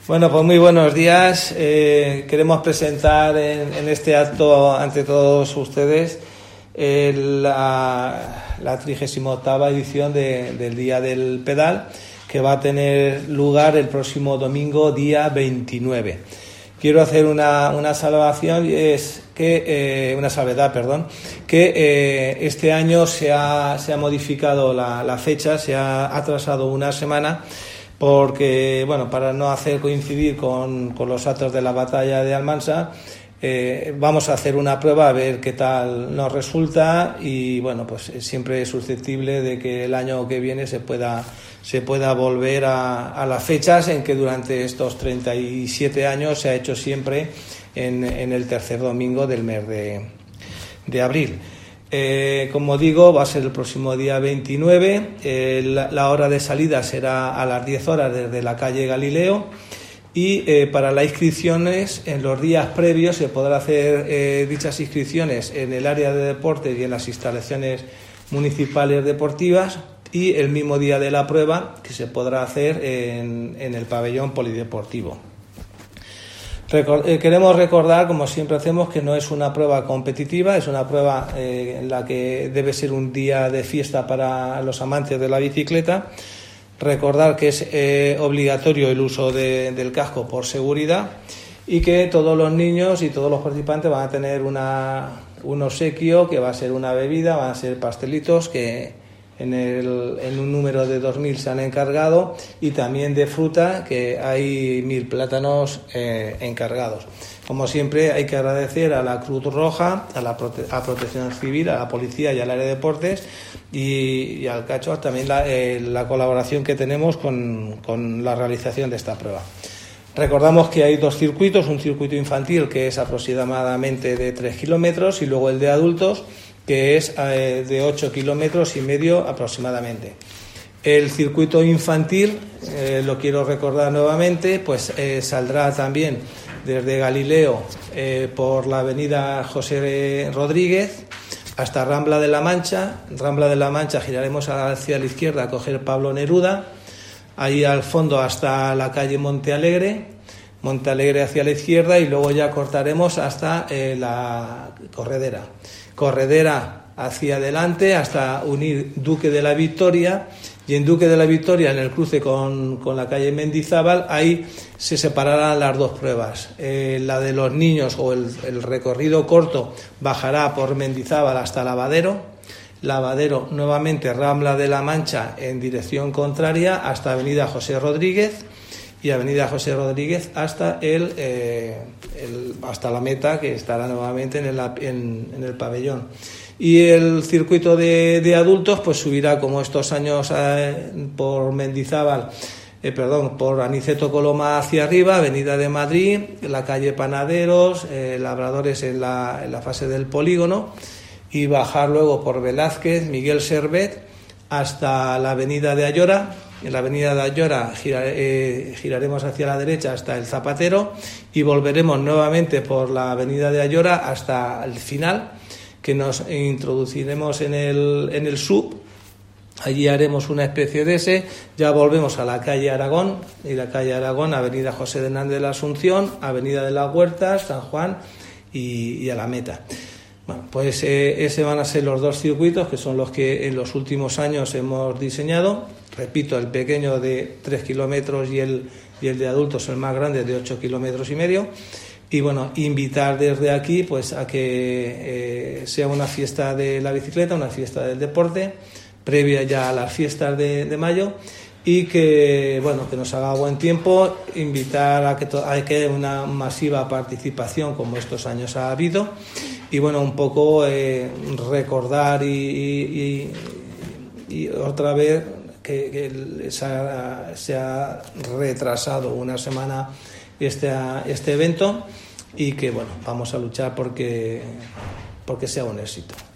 Bueno, pues muy buenos días. Queremos presentar en este acto ante todos ustedes la 38ª edición del Día del Pedal, que va a tener lugar el próximo domingo, día 29. Quiero hacer una salvedad, que este año se ha modificado la fecha, se ha atrasado una semana, porque, bueno, para no hacer coincidir con los actos de la batalla de Almansa, vamos a hacer una prueba a ver qué tal nos resulta y, bueno, pues siempre es susceptible de que el año que viene se pueda volver a las fechas en que durante estos 37 años se ha hecho siempre en el tercer domingo del mes de abril. Como digo, va a ser el próximo día 29, la hora de salida será a las 10 horas desde la calle Galileo y para las inscripciones en los días previos se podrá hacer dichas inscripciones en el área de deportes y en las instalaciones municipales deportivas y el mismo día de la prueba que se podrá hacer en el pabellón polideportivo. Queremos recordar, como siempre hacemos, que no es una prueba competitiva, es una prueba en la que debe ser un día de fiesta para los amantes de la bicicleta. Recordar que es obligatorio el uso del casco por seguridad y que todos los niños y todos los participantes van a tener un obsequio que va a ser una bebida, van a ser pastelitos que en un número de 2.000 se han encargado y también de fruta, que hay 1.000 plátanos encargados. Como siempre, hay que agradecer a la Cruz Roja, a Protección Civil, a la Policía y al área de deportes y al Cacho también la colaboración que tenemos con la realización de esta prueba. Recordamos que hay dos circuitos, un circuito infantil que es aproximadamente de 3 kilómetros y luego el de adultos, que es de 8,5 kilómetros aproximadamente. El circuito infantil, lo quiero recordar nuevamente, pues saldrá también desde Galileo por la avenida José Rodríguez hasta Rambla de la Mancha. Rambla de la Mancha giraremos hacia la izquierda a coger Pablo Neruda, ahí al fondo hasta la calle Monte Alegre hacia la izquierda y luego ya cortaremos hasta la Corredera hacia adelante hasta unir Duque de la Victoria, y en Duque de la Victoria, en el cruce con la calle Mendizábal, ahí se separarán las dos pruebas. La de los niños o el recorrido corto bajará por Mendizábal hasta Lavadero nuevamente Rambla de la Mancha en dirección contraria hasta avenida José Rodríguez y avenida José Rodríguez hasta hasta la meta, que estará nuevamente en el pabellón. Y el circuito de adultos pues subirá como estos años por Mendizábal, por Aniceto Coloma hacia arriba, avenida de Madrid, la calle Panaderos, Labradores en la fase del polígono y bajar luego por Velázquez, Miguel Servet hasta la avenida de Ayora. En la avenida de Ayora giraremos hacia la derecha hasta el Zapatero y volveremos nuevamente por la avenida de Ayora hasta el final, que nos introduciremos en el sub. Allí haremos una especie de S, ya volvemos a la calle Aragón, y la calle Aragón, avenida José de Hernández de la Asunción, avenida de las Huertas, San Juan y a la meta. Bueno, pues ese van a ser los dos circuitos que son los que en los últimos años hemos diseñado. Repito, el pequeño de 3 kilómetros y el de adultos, el más grande, de 8,5 kilómetros. Y bueno, invitar desde aquí pues a que sea una fiesta de la bicicleta, una fiesta del deporte, previa ya a las fiestas de mayo, y que bueno, que nos haga buen tiempo, invitar a que haya una masiva participación como estos años ha habido, y bueno, un poco recordar y otra vez que se ha retrasado una semana este evento y que bueno, vamos a luchar porque sea un éxito.